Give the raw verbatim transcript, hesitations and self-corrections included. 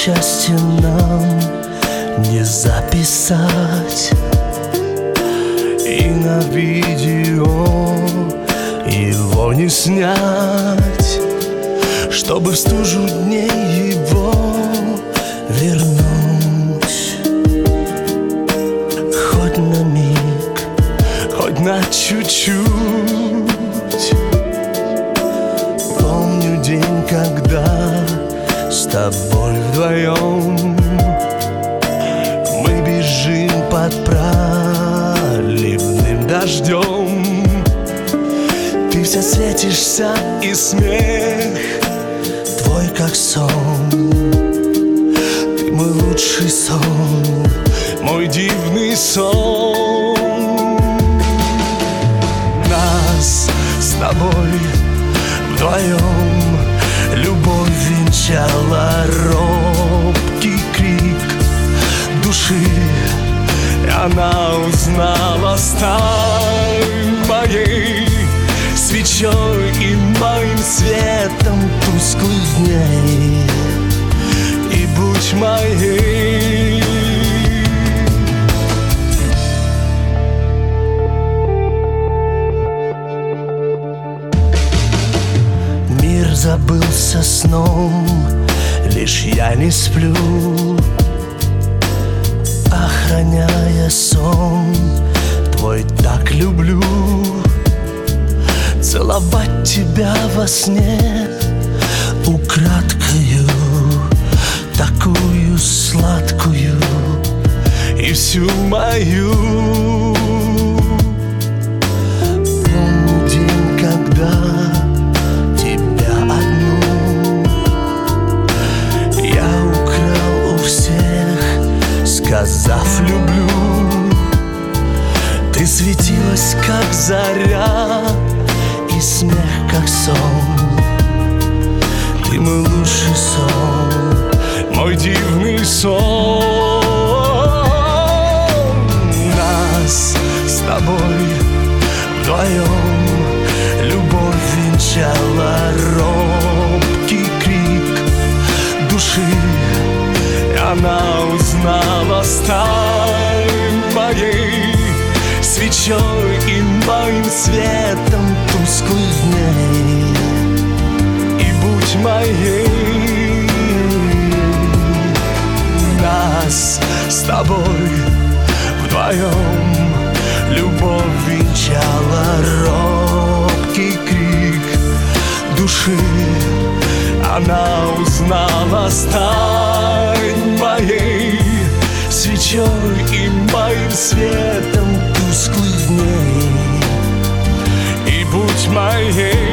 счастье нам не записать и на видео его не снять, чтобы в стужу дней его вернуть. Хоть на миг, хоть на чуть-чуть. Помню день, когда с тобой вдвоем мы бежим под проливным дождем. Ты вся светишься, и смех твой как сон. Ты мой лучший сон, мой дивный сон. Нас с тобой вдвоем любовь венчала робкий крик души, и она узнала: стань моей свечой и моим светом тусклых дней, и будь моей. Мир забылся сном, лишь я не сплю, охраняя сон твой так люблю. Целовать тебя во сне украдкою, такую сладкую и всю мою. Помню день, когда тебя одну я украл у всех, сказав люблю. Ты светилась, как заря, и смех, как сон. Ты мой лучший сон, мой дивный сон. Нас с тобой вдвоем любовь венчала робкий крик души, и она узнала: стань моей свечой и моим светом тусклых дней, и будь моей. Нас с тобой вдвоем любовь венчала робкий крик души, она узнала: стань моей свечой и моим светом тусклых дней, и будь моей.